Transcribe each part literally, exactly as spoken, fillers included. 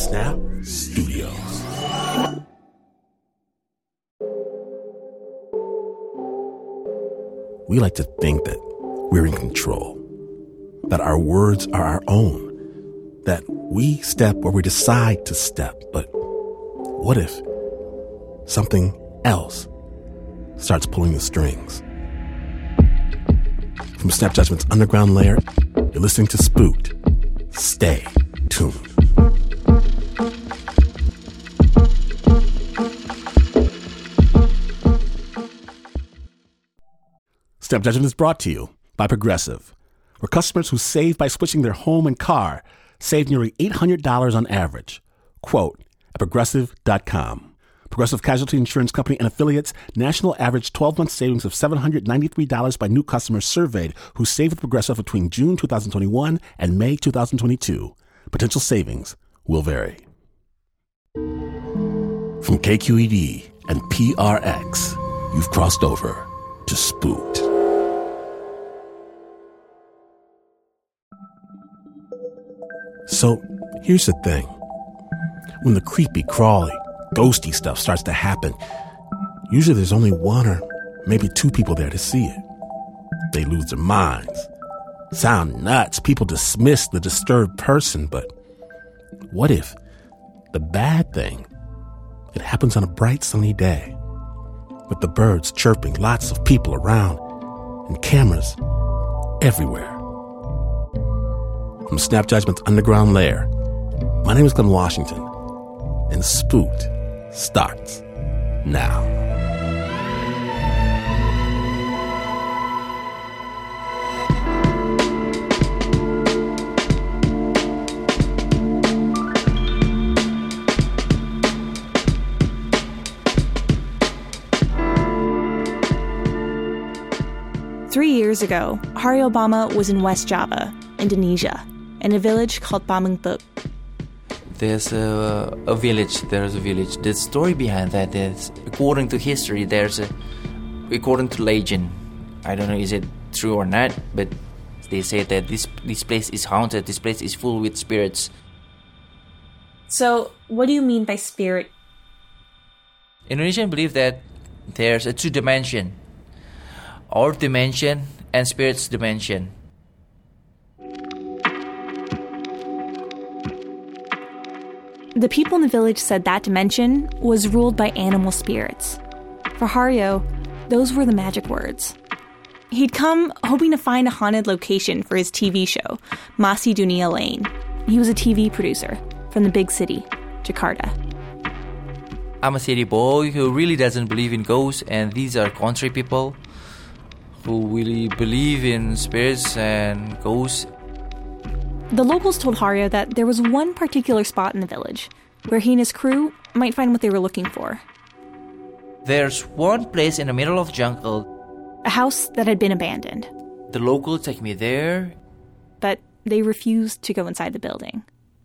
Snap Studios. We like to think that we're in control, that our words are our own, that we step where we decide to step. But what if something else starts pulling the strings? From Snap Judgment's underground lair, you're listening to Spooked. Stay tuned. Snap Judgment is brought to you by Progressive, where customers who save by switching their home and car save nearly eight hundred dollars on average. Quote at progressive dot com. Progressive Casualty Insurance Company and affiliates, national average twelve-month savings of seven hundred ninety-three dollars by new customers surveyed who saved with Progressive between June twenty twenty-one and May twenty twenty-two. Potential savings will vary. From K Q E D and P R X, you've crossed over to Spooked. So, here's the thing. When the creepy, crawly, ghosty stuff starts to happen, usually there's only one or maybe two people there to see it. They lose their minds. Sound nuts. People dismiss the disturbed person, but what if the bad thing, it happens on a bright sunny day with the birds chirping, lots of people around, and cameras everywhere? From Snap Judgment's underground lair, my name is Glenn Washington, and Spooked starts now. Three years ago, Hari Obama was in West Java, Indonesia, in a village called Pamengpeuk. There's a, a village, there's a village. The story behind that is, according to history, there's a, according to legend, I don't know is it true or not, but they say that this this place is haunted, this place is full with spirits. So, what do you mean by spirit? Indonesians believe that there's a two dimension, our dimension and spirit's dimension. The people in the village said that dimension was ruled by animal spirits. For Hario, those were the magic words. He'd come hoping to find a haunted location for his T V show, Masih Dunia Lain. He was a T V producer from the big city, Jakarta. I'm a city boy who really doesn't believe in ghosts, and these are country people who really believe in spirits and ghosts. The locals told Hario that there was one particular spot in the village where he and his crew might find what they were looking for. There's one place in the middle of the jungle. A house that had been abandoned. The locals take me there. But they refused to go inside the building.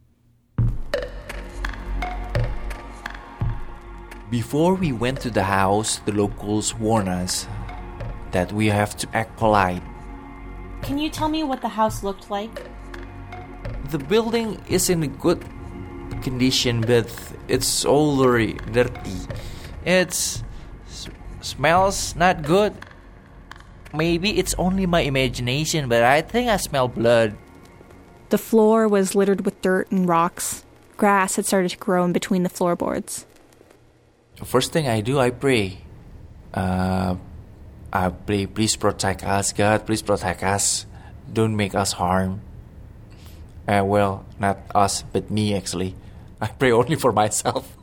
Before we went to the house, the locals warned us that we have to act polite. Can you tell me what the house looked like? The building is in a good condition, but it's already dirty. It smells not good. Maybe it's only my imagination, but I think I smell blood. The floor was littered with dirt and rocks. Grass had started to grow in between the floorboards. First thing I do, I pray. Uh, I pray, please protect us, God. Please protect us. Don't make us harm. Uh, well, not us, but me, actually. I pray only for myself.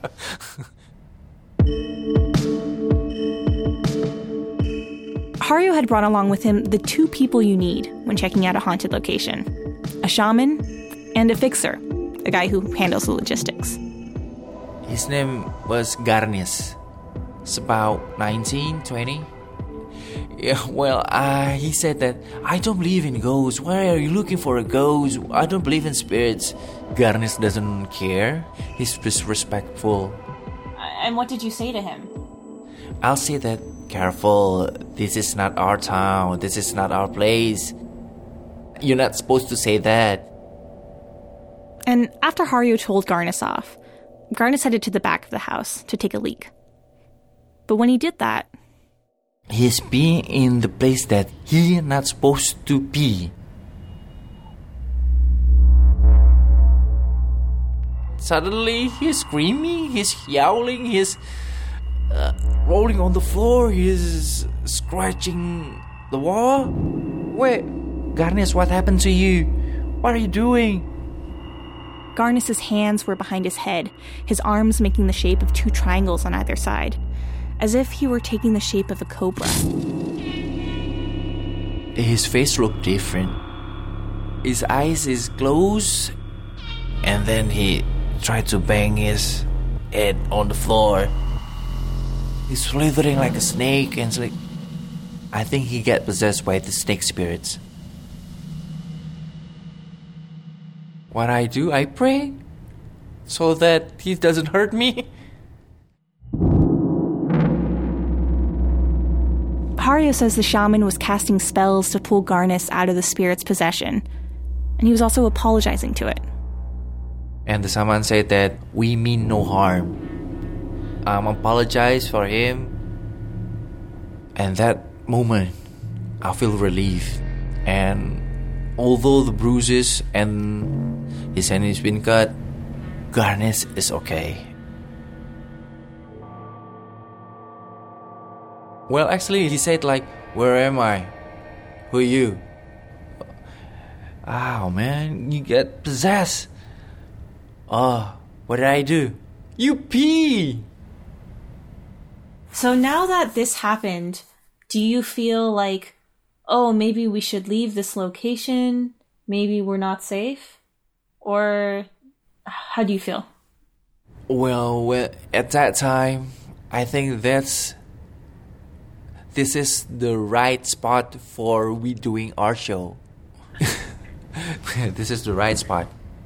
Hario had brought along with him the two people you need when checking out a haunted location. A shaman and a fixer, a guy who handles the logistics. His name was Garnis. It's about nineteen, twenty. Yeah, well, uh, he said that, I don't believe in ghosts. Why are you looking for a ghost? I don't believe in spirits. Garnis doesn't care. He's just respectful. And what did you say to him? I'll say that, careful, this is not our town. This is not our place. You're not supposed to say that. And after Hario told Garnis off, Garnis headed to the back of the house to take a leak. But when he did that... He's being in the place that he's not supposed to be. Suddenly, he's screaming, he's yowling, he's uh, rolling on the floor, he's scratching the wall. Wait, Garnis, what happened to you? What are you doing? Garnis's hands were behind his head, his arms making the shape of two triangles on either side, as if he were taking the shape of a cobra. His face looked different. His eyes is closed, and then he tried to bang his head on the floor. He's slithering like a snake, and it's like, I think he got possessed by the snake spirits. What I do, I pray so that he doesn't hurt me. Hario says the shaman was casting spells to pull Garnis out of the spirit's possession, and he was also apologizing to it. And the shaman said that we mean no harm. I'm apologize for him. And that moment, I feel relief. And although the bruises and his hand has been cut, Garnis is okay. Well, actually, he said like, where am I? Who are you? Oh, man, you get possessed. Oh, what did I do? You pee! So now that this happened, do you feel like, oh, maybe we should leave this location? Maybe we're not safe? Or how do you feel? Well, well at that time, I think that's... This is the right spot for we doing our show. This is the right spot.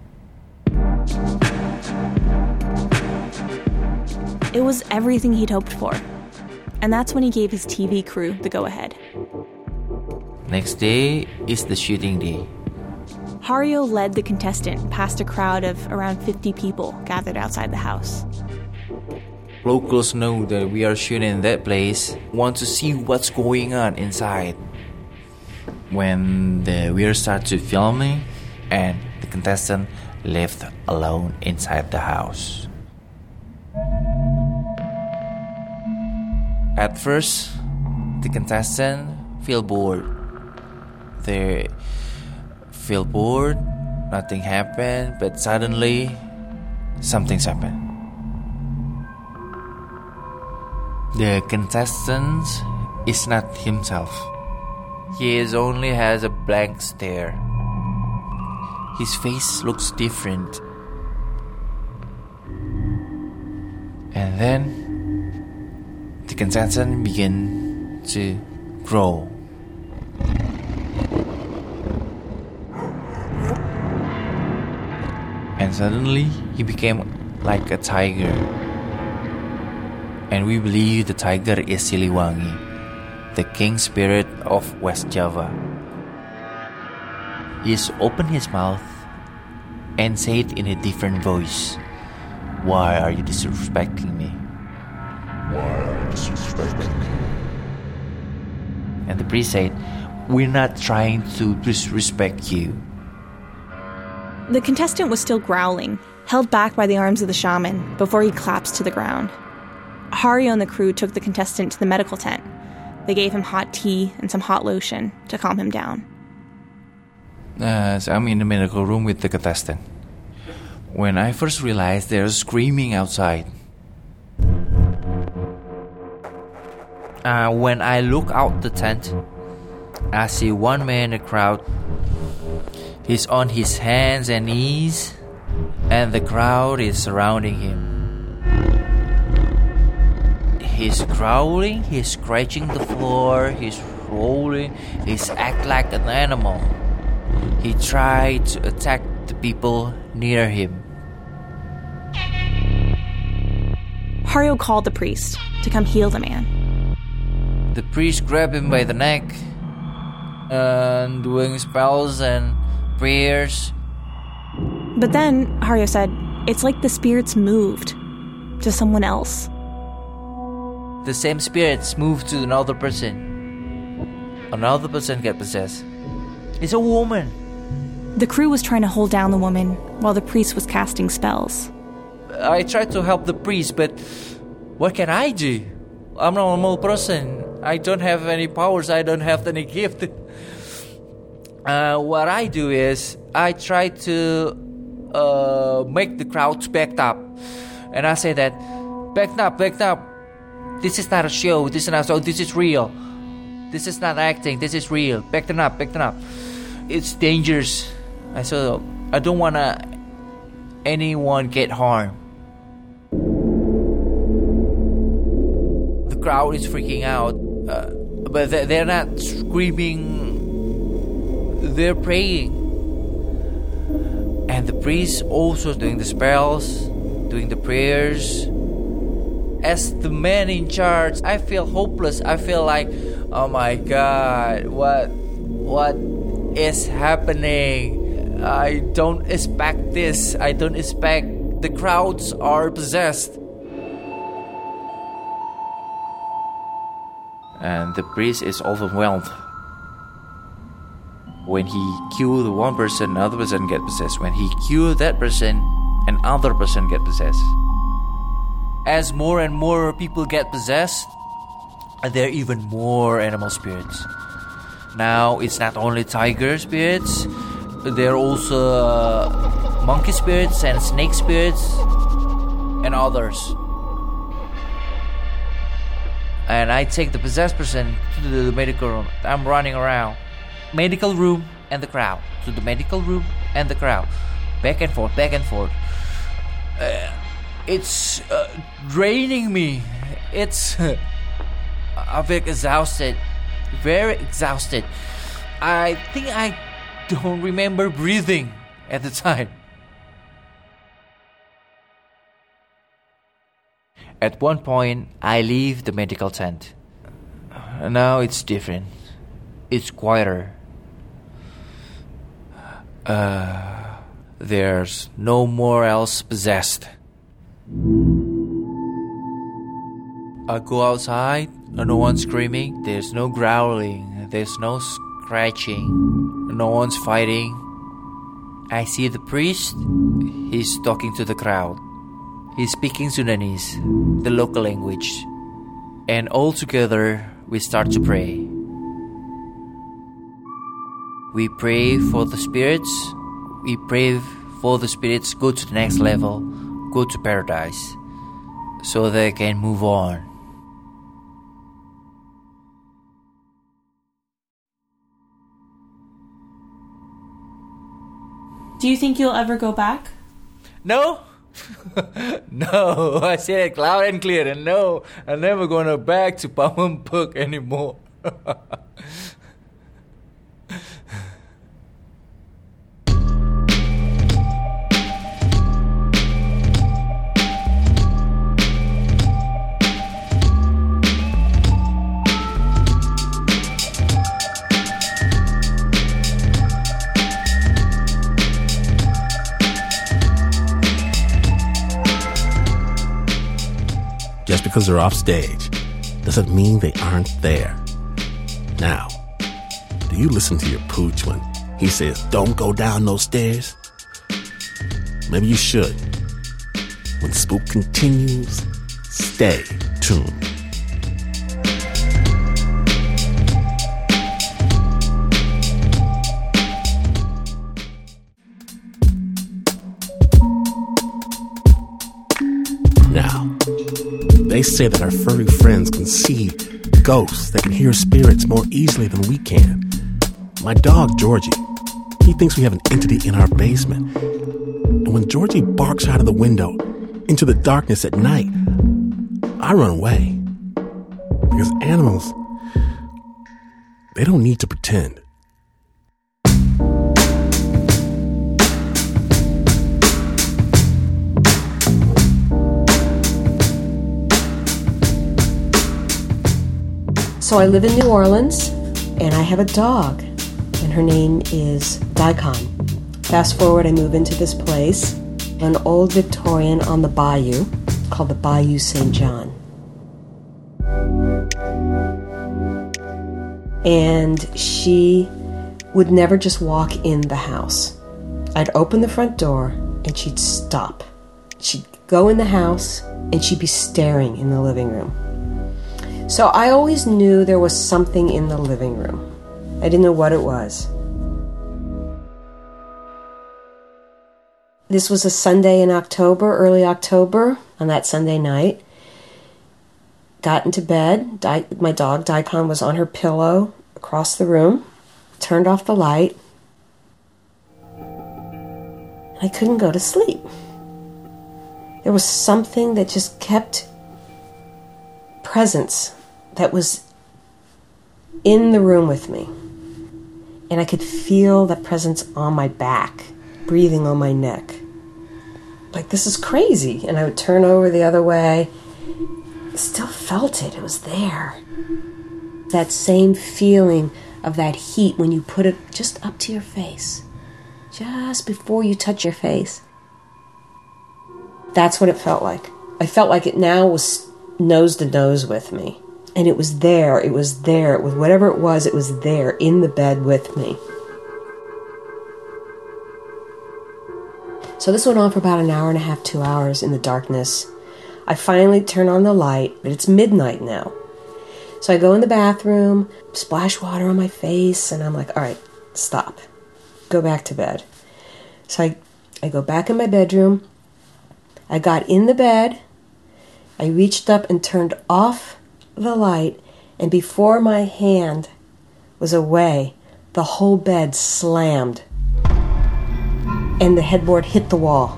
It was everything he'd hoped for. And that's when he gave his T V crew the go-ahead. Next day is the shooting day. Hario led the contestant past a crowd of around fifty people gathered outside the house. Locals know that we are shooting in that place, want to see what's going on inside. When the we start to filming, and the contestant left alone inside the house. At first, the contestant feel bored. They feel bored, nothing happened, but suddenly, something's happened. The contestant is not himself. He is only has a blank stare. His face looks different. And then the contestant began to grow. And suddenly he became like a tiger. And we believe the tiger is Siliwangi, the king spirit of West Java. He has opened his mouth and said in a different voice, "Why are you disrespecting me? Why are you disrespecting me?" And the priest said, "We're not trying to disrespect you." The contestant was still growling, held back by the arms of the shaman, before he collapsed to the ground. Hario and the crew took the contestant to the medical tent. They gave him hot tea and some hot lotion to calm him down. Uh, so I'm in the medical room with the contestant. When I first realized they're screaming outside. Uh, when I look out the tent, I see one man in the crowd. He's on his hands and knees, and the crowd is surrounding him. He's growling, he's scratching the floor, he's rolling, he's act like an animal. He tried to attack the people near him. Hario called the priest to come heal the man. The priest grabbed him by the neck and doing spells and prayers. But then, Hario said, it's like the spirits moved to someone else. The same spirits moved to another person. Another person get possessed. It's a woman. The crew was trying to hold down the woman while the priest was casting spells. I tried to help the priest, but what can I do? I'm a normal person. I don't have any powers. I don't have any gift. Uh, what I do is I try to uh, make the crowds backed up. And I say that, backed up, backed up. This is not a show. This is not a show. This is real. This is not acting. This is real. Back them up, back them up. It's dangerous. I so I don't want to anyone get harmed. The crowd is freaking out, uh, but they're not screaming. They're praying, and the priest also doing the spells, doing the prayers. As the man in charge, I feel hopeless. I feel like, oh my God, what, what is happening? I don't expect this. I don't expect the crowds are possessed. And the priest is overwhelmed. When he kills one person, another person get possessed. When he kills that person, another person get possessed. As more and more people get possessed, there are even more animal spirits. Now, it's not only tiger spirits, there are also uh, monkey spirits and snake spirits and others. And I take the possessed person to the medical room. I'm running around. Medical room and the crowd. To the medical room and the crowd. Back and forth, back and forth. Uh, It's uh, draining me. It's... Uh, I'm very exhausted. Very exhausted. I think I don't remember breathing at the time. At one point, I leave the medical tent. Now it's different. It's quieter. Uh, there's no more else possessed. I go outside, no one's screaming, there's no growling, there's no scratching, no one's fighting. I see the priest, he's talking to the crowd. He's speaking Sundanese, the local language. And all together, we start to pray. We pray for the spirits, we pray for the spirits go to the next level, go to paradise, so they can move on. Do you think you'll ever go back? No. No, I said it loud and clear, and no, I'm never going to back to Pamampuk anymore. Just because they're off stage doesn't mean they aren't there. Now, do you listen to your pooch when he says, don't go down those stairs? Maybe you should. When Spook continues, stay tuned. Now, they say that our furry friends can see ghosts, that can hear spirits more easily than we can. My dog, Georgie, he thinks we have an entity in our basement. And when Georgie barks out of the window into the darkness at night, I run away. Because animals, they don't need to pretend. So I live in New Orleans, and I have a dog, and her name is Daikon. Fast forward, I move into this place, an old Victorian on the bayou called the Bayou Saint John. And she would never just walk in the house. I'd open the front door and she'd stop. She'd go in the house and she'd be staring in the living room. So I always knew there was something in the living room. I didn't know what it was. This was a Sunday in October, early October, on that Sunday night. Got into bed. Di- my dog, Daikon, was on her pillow across the room. Turned off the light. I couldn't go to sleep. There was something that just kept presence that was in the room with me. And I could feel that presence on my back, breathing on my neck. Like, this is crazy. And I would turn over the other way. Still felt it. It was there. That same feeling of that heat when you put it just up to your face. Just before you touch your face. That's what it felt like. I felt like it now was nose to nose with me. And it was there. It was there. It was whatever it was, it was there in the bed with me. So this went on for about an hour and a half, two hours in the darkness. I finally turn on the light, but it's midnight now. So I go in the bathroom, splash water on my face, and I'm like, all right, stop. Go back to bed. So I, I go back in my bedroom. I got in the bed. I reached up and turned off the light, and before my hand was away, the whole bed slammed, and the headboard hit the wall.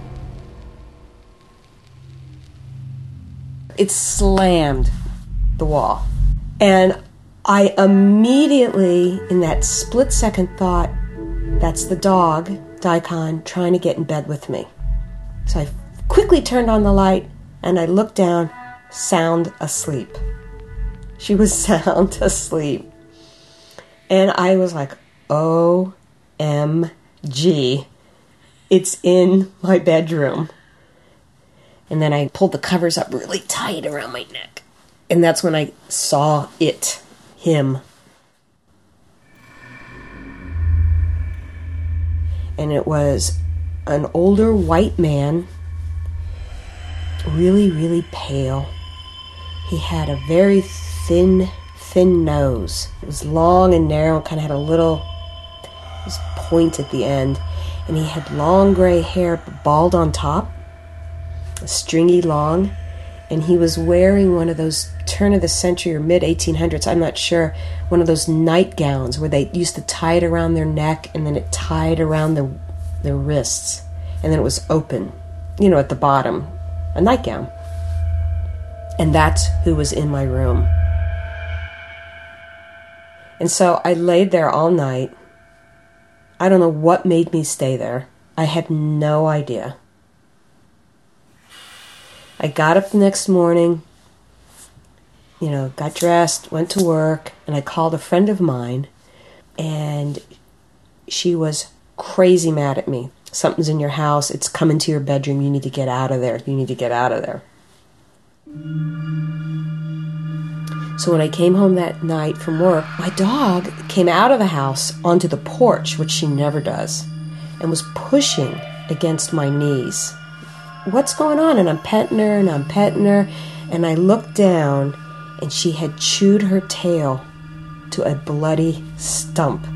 It slammed the wall. And I immediately, in that split second, thought, that's the dog, Daikon, trying to get in bed with me. So I quickly turned on the light, and I looked down, sound asleep. She was sound asleep. And I was like, O M G, it's in my bedroom. And then I pulled the covers up really tight around my neck. And that's when I saw it, him. And it was an older white man, really, really pale. He had a very thin, thin nose. It was long and narrow, kind of had a little this point at the end. And he had long gray hair, bald on top, stringy long. And he was wearing one of those turn of the century or mid eighteen hundreds, I'm not sure, one of those nightgowns where they used to tie it around their neck and then it tied around the, their wrists. And then it was open, you know, at the bottom, a nightgown. And that's who was in my room. And so I laid there all night. I don't know what made me stay there. I had no idea. I got up the next morning, you know, got dressed, went to work, and I called a friend of mine, and she was crazy mad at me. Something's in your house. It's come into your bedroom. You need to get out of there. You need to get out of there. So when I came home that night from work, my dog came out of the house onto the porch, which she never does, and was pushing against my knees. What's going on? And I'm petting her, and I'm petting her, and I looked down, and she had chewed her tail to a bloody stump.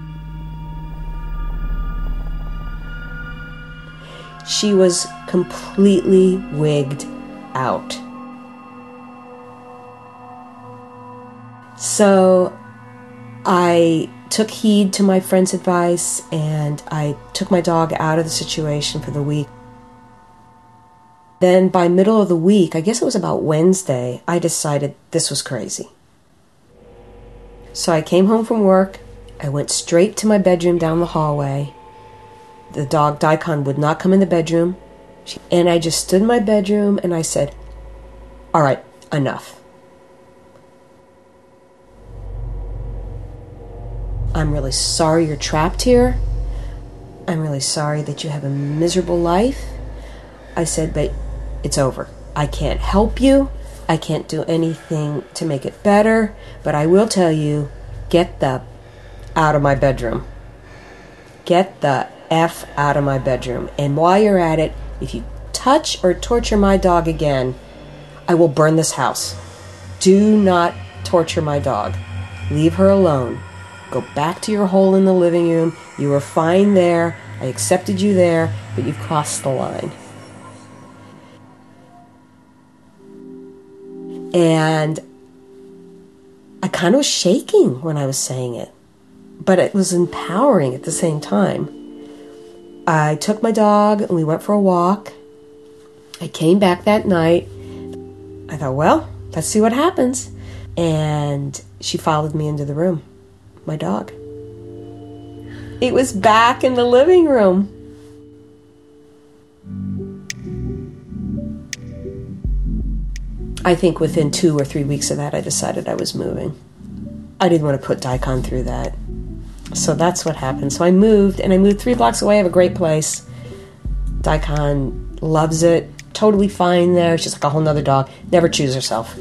She was completely wigged out. So I took heed to my friend's advice, and I took my dog out of the situation for the week. Then by middle of the week, I guess it was about Wednesday, I decided this was crazy. So I came home from work. I went straight to my bedroom down the hallway. The dog, Daikon, would not come in the bedroom. And I just stood in my bedroom and I said, all right, enough. I'm really sorry you're trapped here. I'm really sorry that you have a miserable life. I said, but it's over. I can't help you. I can't do anything to make it better, but I will tell you, get the out of my bedroom. Get the F out of my bedroom. And while you're at it, if you touch or torture my dog again, I will burn this house. Do not torture my dog. Leave her alone. Go back to your hole in the living room. You were fine there. I accepted you there, but you've crossed the line. And I kind of was shaking when I was saying it, but it was empowering at the same time. I took my dog and we went for a walk. I came back that night. I thought, well, let's see what happens. And she followed me into the room, my dog. It was back in the living room. I think within two or three weeks of that, I decided I was moving. I didn't want to put Daikon through that. So that's what happened. So I moved, and I moved three blocks away. I have a great place. Daikon loves it. Totally fine there. She's like a whole nother dog. Never chews herself.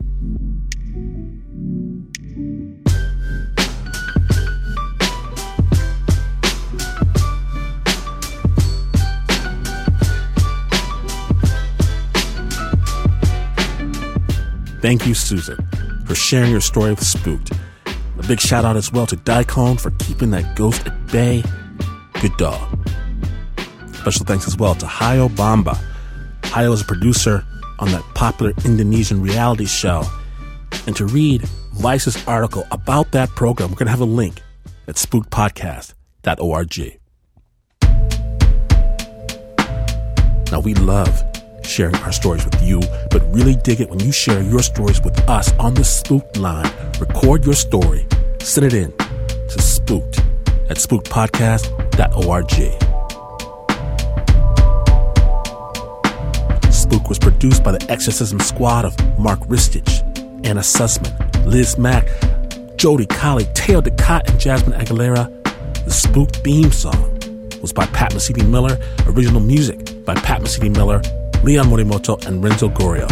Thank you, Susan, for sharing your story with Spooked. A big shout out as well to Daikon for keeping that ghost at bay. Good dog. Special thanks as well to Hayo Bamba. Hayo is a producer on that popular Indonesian reality show. And to read Vice's article about that program, we're going to have a link at spooked podcast dot org. Now, we love sharing our stories with you, but really dig it when you share your stories with us on the Spooked line. Record your story, send it in to spooked at spooked podcast dot org. Spook was produced by the Exorcism Squad of Mark Ristich, Anna Sussman, Liz Mack, Jody Colley, Teo DeCott, and Jasmine Aguilera. The Spooked theme song was by Pat Mesiti-Miller. Original music by Pat Mesiti-Miller, Leon Morimoto, and Renzo Gorio.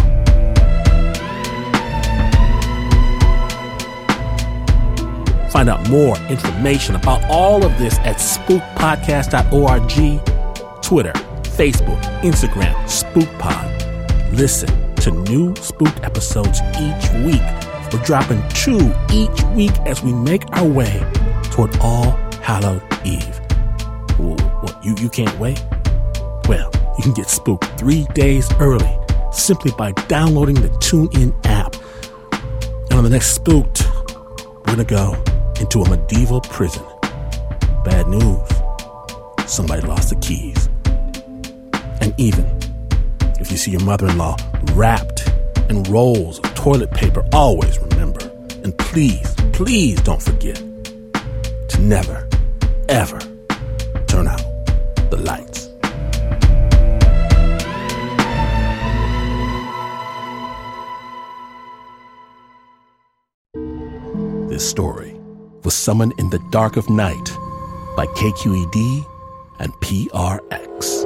Find out more information about all of this at spooked podcast dot org, Twitter, Facebook, Instagram, SpookPod. Listen to new Spooked episodes each week. We're dropping two each week as we make our way toward All Hallowed Eve. What, you, you can't wait? Well, you can get Spooked three days early simply by downloading the TuneIn app. And on the next Spooked, we're going to go into a medieval prison. Bad news. Somebody lost the keys. And even if you see your mother-in-law wrapped in rolls of toilet paper, always remember, and please, please don't forget to never, ever turn out the lights. This story was Summoned in the Dark of Night by K Q E D and P R X.